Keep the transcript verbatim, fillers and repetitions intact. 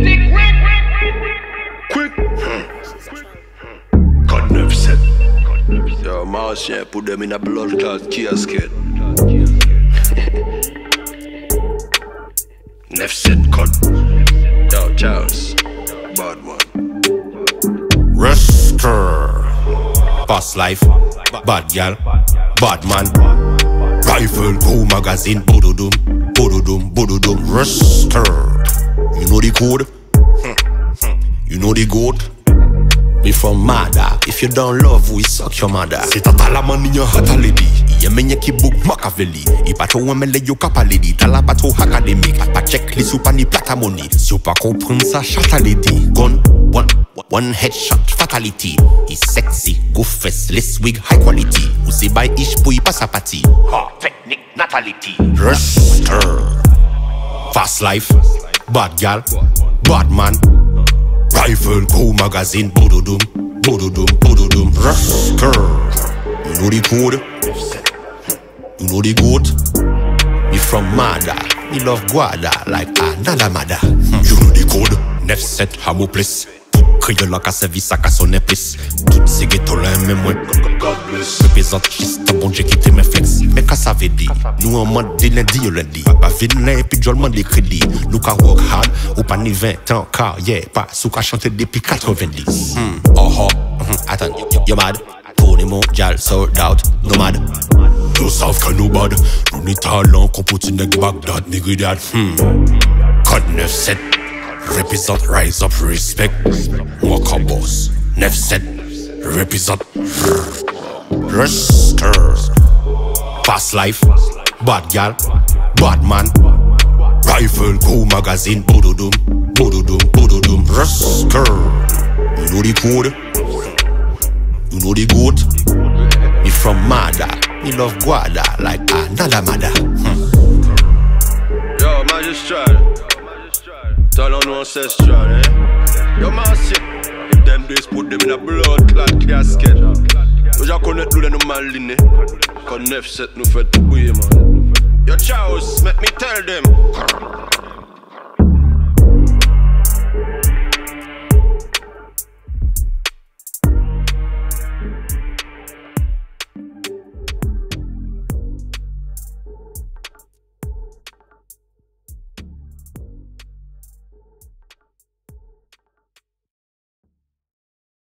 Quick. Cut neuf set. Yo, Martian, put them in a blood clot casket. Neuf set cut. Yo, Charles. Bad one. Rusker. Fast life. Bad gal. Bad man. Rifle. Go magazine. Bododum. Bododum. Bododum. Rusker. You know the code? You know the goat? We from Mada. If you don't love, we suck your mother. C'est tata la man in your heart a lady. Iye menye ki book Machiavelli. I pa to wemele yo kapa lady. Tala pa to academic. Pa checklist ou pa ni plata money. Si ou pa comprend sa chata lady. Gun, one, one headshot, fatality. He sexy, go faceless wig, high quality. Ou se by ish pou y pa sa pati. Ha, technique, natality. Ruster. Fast life. Bad gal. Bad man. Rifle, go magazine, bododum, bododum, bododum, Rusker. You know the code? You know the goat? Me from Mada, me love Guada like another mother. hmm. You know the code? Neuf set, hamo place. Kriyo la ka service a ka son épice. Tout se ghetto la même moi. God bless. Représente juste bon Dieu qui te me flex. Mais qu'à ça veut dire? Nous en mode de lundi au lundi. Pas vilain et puis jollement des crédits. Nous ka work hard ou pas ni vingt ans car yeah pas sous ka chanter depuis quatre-vingt-dix. Hmm. Oh oh. Mm-hmm. Attends, you mad? Tony Mondial sold out, nomad. No South can no bad. No ni talent qu'on put in the Baghdad, nigga that. Hmm. Code neuf set. Represent, rise up, respect. Walk up, boss. Neuf set. Represent. Ruster. Fast life. Bad gal. Bad man. Rifle. Go magazine. Bododum. Bododum. Bododum. Rusker. You know the code? You know the goat? Me from Mada. Me love Guada like another mother. Hmm. Yo, magistral. Talent no ancestral, eh? Yo, massive. If them days put them in a blood clot casket. We just connect to them maline. Cause neuf set nous fait tout bouiller, man. Yo, Charles, make me tell them.